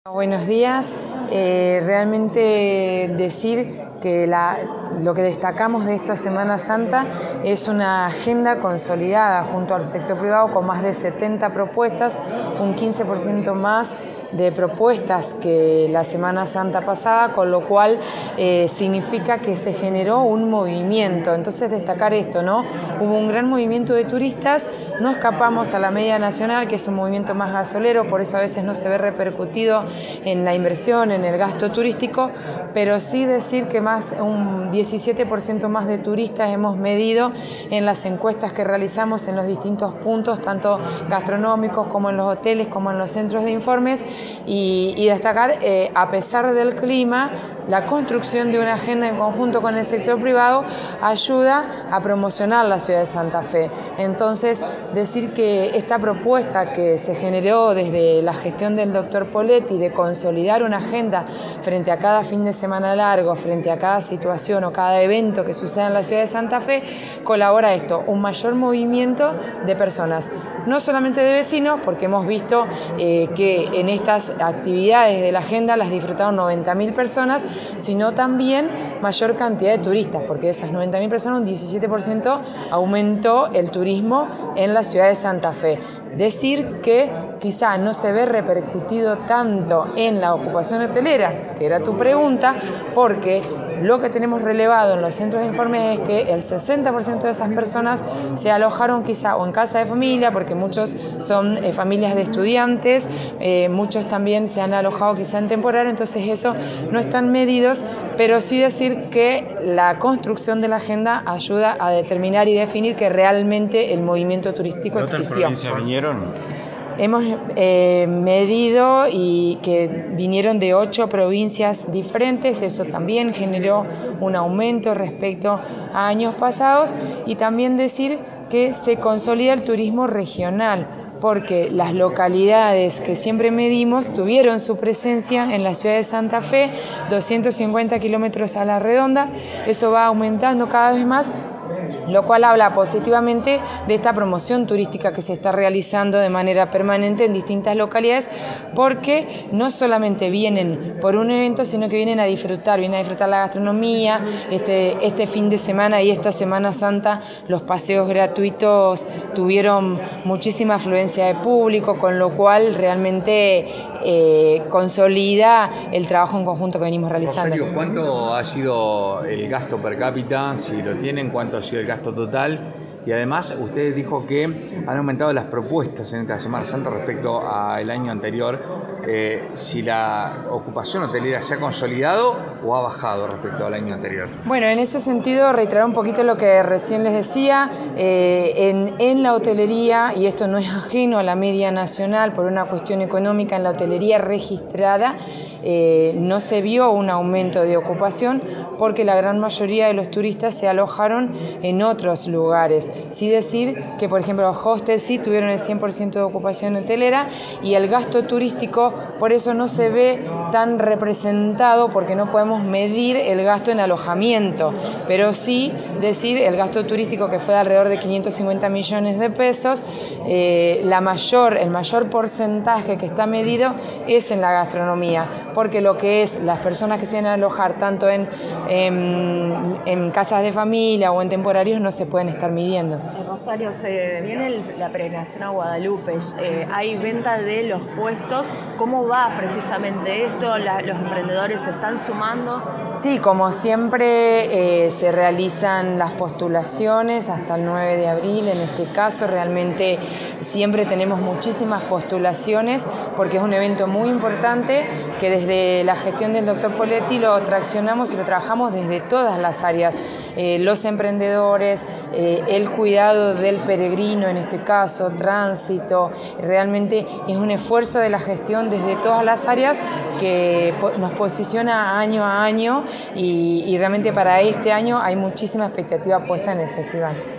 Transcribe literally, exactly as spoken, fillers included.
Buenos días. Eh, realmente decir que la, lo que destacamos de esta Semana Santa es una agenda consolidada junto al sector privado con más de setenta propuestas, un quince por ciento más de propuestas que la Semana Santa pasada, con lo cual eh, significa que se generó un movimiento. Entonces destacar esto, ¿no? Hubo un gran movimiento de turistas, no escapamos a la media nacional, que es un movimiento más gasolero, por eso a veces no se ve repercutido en la inversión, en el gasto turístico, pero sí decir que más un diecisiete por ciento más de turistas hemos medido en las encuestas que realizamos en los distintos puntos, tanto gastronómicos como en los hoteles, como en los centros de informes, y, y destacar, eh, a pesar del clima, la construcción de una agenda en conjunto con el sector privado ayuda a promocionar la ciudad de Santa Fe. Entonces, decir que esta propuesta que se generó desde la gestión del doctor Poletti de consolidar una agenda frente a cada fin de semana largo, frente a cada situación o cada evento que suceda en la ciudad de Santa Fe, colabora a esto, un mayor movimiento de personas, no solamente de vecinos, porque hemos visto eh, que en estas actividades de la agenda las disfrutaron noventa mil personas, sino también mayor cantidad de turistas, porque de esas noventa mil personas un diecisiete por ciento aumentó el turismo en la ciudad de Santa Fe. Decir que quizá no se ve repercutido tanto en la ocupación hotelera, que era tu pregunta, porque lo que tenemos relevado en los centros de informes es que el sesenta por ciento de esas personas se alojaron quizá o en casa de familia, porque muchos son eh, familias de estudiantes, eh, muchos también se han alojado quizá en temporal, entonces eso no están medidos, pero sí decir que la construcción de la agenda ayuda a determinar y definir que realmente el movimiento turístico existió. ¿De otras provincias vinieron? Hemos eh, medido y que vinieron de ocho provincias diferentes, eso también generó un aumento respecto a años pasados, y también decir que se consolida el turismo regional, porque las localidades que siempre medimos tuvieron su presencia en la ciudad de Santa Fe, doscientos cincuenta kilómetros a la redonda, eso va aumentando cada vez más, lo cual habla positivamente de esta promoción turística que se está realizando de manera permanente en distintas localidades, porque no solamente vienen por un evento, sino que vienen a disfrutar, vienen a disfrutar la gastronomía. Este, este fin de semana y esta Semana Santa los paseos gratuitos tuvieron muchísima afluencia de público, con lo cual realmente eh, consolida el trabajo en conjunto que venimos realizando. Rosario, ¿cuánto ha sido el gasto per cápita? Si lo tienen, ¿cuánto ha sido el gasto total? Y además usted dijo que han aumentado las propuestas en esta Semana Santa respecto al año anterior. Eh, si la ocupación hotelera se ha consolidado o ha bajado respecto al año anterior. Bueno, en ese sentido reiterar un poquito lo que recién les decía, eh, en, en la hotelería, y esto no es ajeno a la media nacional por una cuestión económica, en la hotelería registrada eh, no se vio un aumento de ocupación porque la gran mayoría de los turistas se alojaron en otros lugares. Sí decir que, por ejemplo, los hostels sí tuvieron el cien por ciento de ocupación hotelera, y el gasto turístico por eso no se ve tan representado, porque no podemos medir el gasto en alojamiento, pero sí decir el gasto turístico, que fue de alrededor de quinientos cincuenta millones de pesos, eh, la mayor, el mayor porcentaje que está medido es en la gastronomía, porque lo que es las personas que se vienen a alojar tanto en, en, en casas de familia o en temporarios no se pueden estar midiendo. Rosario, se viene el, la peregrinación a Guadalupe, eh, hay venta de los puestos, ¿cómo va precisamente esto? La, ¿Los emprendedores se están sumando? Sí, como siempre eh, se realizan las postulaciones hasta el nueve de abril, en este caso realmente siempre tenemos muchísimas postulaciones porque es un evento muy importante que desde la gestión del doctor Poletti lo traccionamos y lo trabajamos desde todas las áreas, eh, los emprendedores, eh, el cuidado del peregrino, en este caso, tránsito, realmente es un esfuerzo de la gestión desde todas las áreas que nos posiciona año a año, y, y realmente para este año hay muchísima expectativa puesta en el festival.